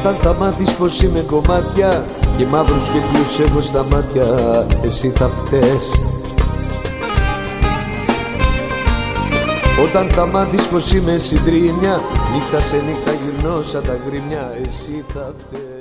Όταν θα μάθεις πως είμαι κομμάτια και μαύρους κύκλους έχω στα μάτια, εσύ θα φταίς. Όταν θα μάθεις πως είμαι συντρίμμια, νύχτα σε νύχτα γυρνώ σαν τα γκρίμια, εσύ θα φταίς.